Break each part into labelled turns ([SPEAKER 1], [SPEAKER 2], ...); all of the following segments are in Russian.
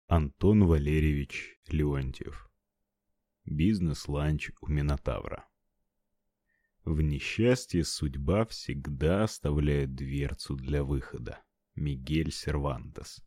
[SPEAKER 1] Антон Валерьевич Леонтьев. Бизнес-ланч у Минотавра. В несчастье судьба всегда оставляет дверцу для выхода. Мигель Сервантес.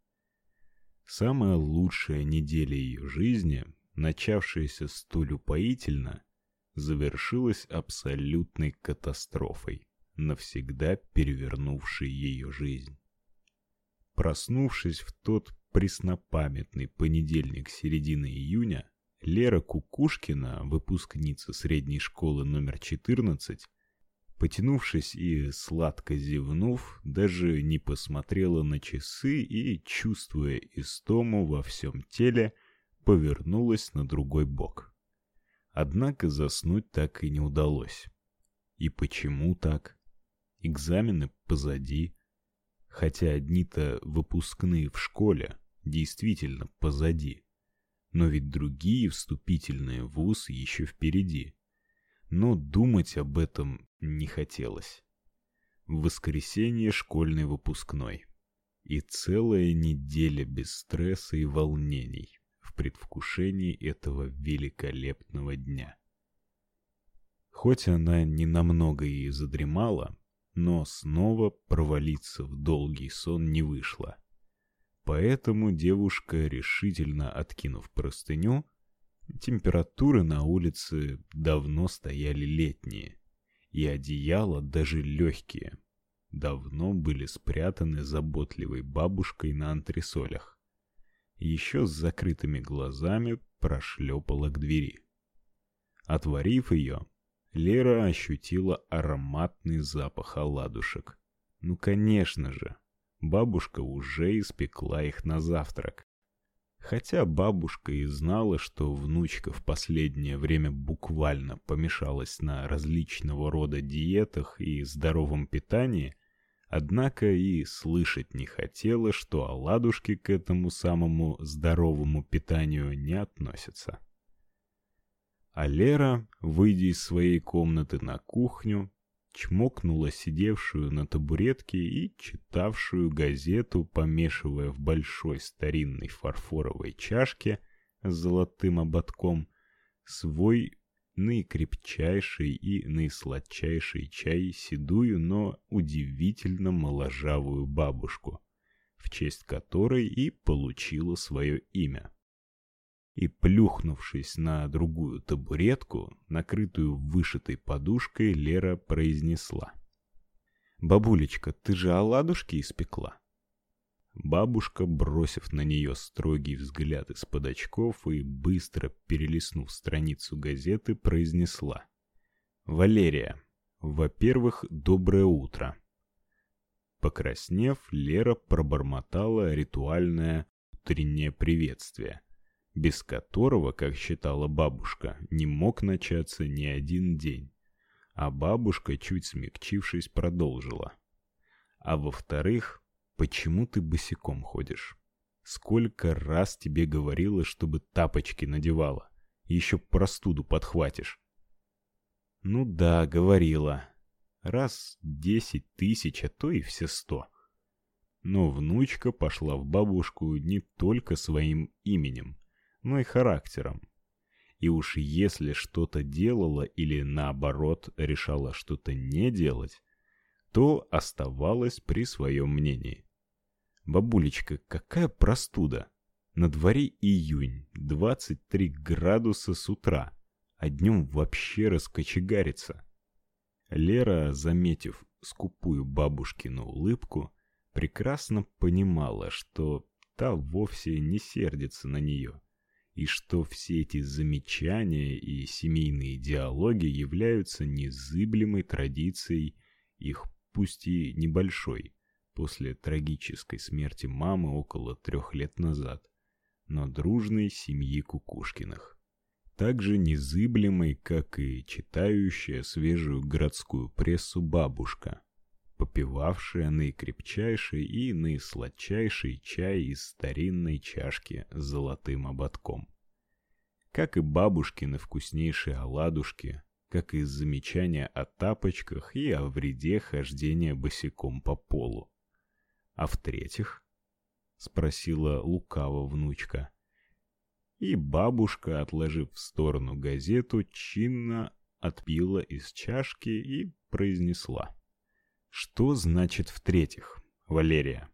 [SPEAKER 1] Самая лучшая неделя ее жизни, начавшаяся столь упоительно, завершилась абсолютной катастрофой, навсегда перевернувшей ее жизнь. Проснувшись в тот преснопамятный понедельник середины июня, Лера Кукушкина, выпускница средней школы номер 14, потянувшись и сладко зевнув, даже не посмотрела на часы и, чувствуя истому во всем теле, повернулась на другой бок. Однако заснуть так и не удалось. И почему так? Экзамены позади. Хотя одни-то выпускные в школе действительно позади. Но ведь другие вступительные в вуз еще впереди. Но думать об этом не хотелось. В воскресенье школьный выпускной. И целая неделя без стресса и волнений в предвкушении этого великолепного дня. Хоть она ненамного и задремала, но снова провалиться в долгий сон не вышло. Поэтому девушка, решительно откинув простыню, температуры на улице давно стояли летние, и одеяла даже легкие, давно были спрятаны заботливой бабушкой на антресолях. Еще с закрытыми глазами прошлепала к двери. Отворив ее, Лера ощутила ароматный запах оладушек. Ну, конечно же, бабушка уже испекла их на завтрак. Хотя бабушка и знала, что внучка в последнее время буквально помешалась на различного рода диетах и здоровом питании, однако и слышать не хотела, что оладушки к этому самому здоровому питанию не относятся. А Лера, выйдя из своей комнаты на кухню, чмокнула сидевшую на табуретке и читавшую газету, помешивая в большой старинной фарфоровой чашке с золотым ободком свой наикрепчайший и наисладчайший чай седую, но удивительно моложавую бабушку, в честь которой и получила свое имя. И, плюхнувшись на другую табуретку, накрытую вышитой подушкой, Лера произнесла: «Бабулечка, ты же оладушки испекла?» Бабушка, бросив на нее строгий взгляд из-под очков и быстро перелистнув страницу газеты, произнесла: «Валерия, во-первых, доброе утро». Покраснев, Лера пробормотала ритуальное утреннее приветствие, без которого, как считала бабушка, не мог начаться ни один день. А бабушка, чуть смягчившись, продолжила: «А во-вторых, почему ты босиком ходишь? Сколько раз тебе говорила, чтобы тапочки надевала? Еще простуду подхватишь». «Ну да, говорила. Раз 10 тысяч, а то и все 100. Но внучка пошла в бабушку не только своим именем, но и характером. И уж если что-то делала или наоборот решала что-то не делать, то оставалась при своем мнении. «Бабулечка, какая простуда? На дворе июнь, 23 градуса с утра, а днем вообще раскочегарится». Лера, заметив скупую бабушкину улыбку, прекрасно понимала, что та вовсе не сердится на нее, и что все эти замечания и семейные диалоги являются незыблемой традицией их, пусть и небольшой, после трагической смерти мамы около 3 лет назад, но дружной семьи Кукушкиных. Также незыблемой, как и читающая свежую городскую прессу бабушка, попивавшая наикрепчайший и наисладчайший чай из старинной чашки с золотым ободком. Как и бабушкины вкуснейшие оладушки, как и замечания о тапочках и о вреде хождения босиком по полу. А в-третьих, спросила лукаво внучка. И бабушка, отложив в сторону газету, чинно отпила из чашки и произнесла: «Что значит в-третьих, Валерия?»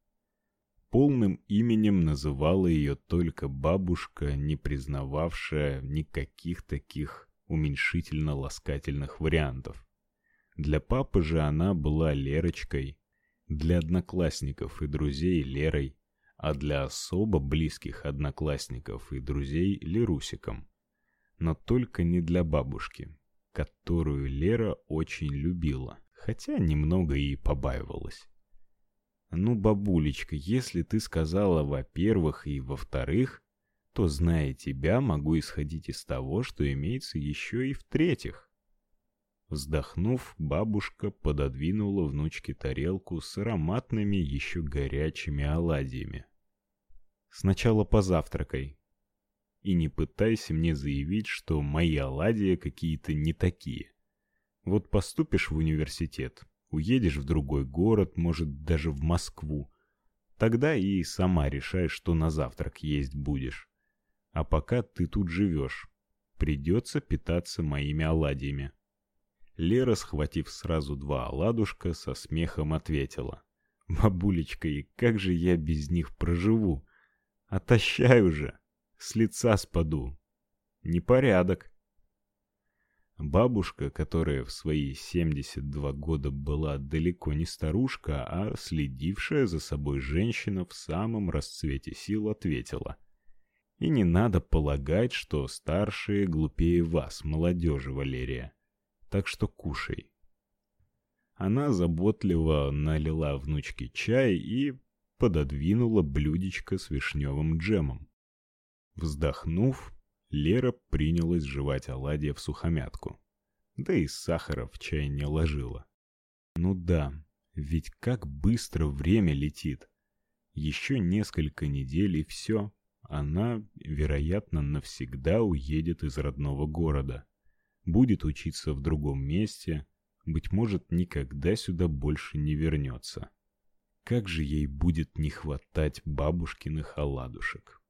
[SPEAKER 1] Полным именем называла ее только бабушка, не признававшая никаких таких уменьшительно-ласкательных вариантов. Для папы же она была Лерочкой, для одноклассников и друзей Лерой, а для особо близких одноклассников и друзей Лерусиком. Но только не для бабушки, которую Лера очень любила, хотя немного и побаивалась. «Ну, бабулечка, если ты сказала во-первых и во-вторых, то, зная тебя, могу исходить из того, что имеется еще и в-третьих». Вздохнув, бабушка пододвинула внучке тарелку с ароматными еще горячими оладьями. «Сначала позавтракай. И не пытайся мне заявить, что мои оладьи какие-то не такие. Вот поступишь в университет, уедешь в другой город, может, даже в Москву. Тогда и сама решаешь, что на завтрак есть будешь. А пока ты тут живешь, придется питаться моими оладьями». Лера, схватив сразу 2 оладушка, со смехом ответила: «Бабулечка, и как же я без них проживу? Отощай уже, с лица спаду. Непорядок». Бабушка, которая в свои 72 года была далеко не старушка, а следившая за собой женщина в самом расцвете сил, ответила: «И не надо полагать, что старшие глупее вас, молодежи, Валерия. Так что кушай». Она заботливо налила внучке чай и пододвинула блюдечко с вишневым джемом. Вздохнув, Лера принялась жевать оладья всухомятку. Да и сахара в чай не ложила. Ну да, ведь как быстро время летит. Еще несколько недель и все. Она, вероятно, навсегда уедет из родного города. Будет учиться в другом месте, быть может, никогда сюда больше не вернется. Как же ей будет не хватать бабушкиных оладушек.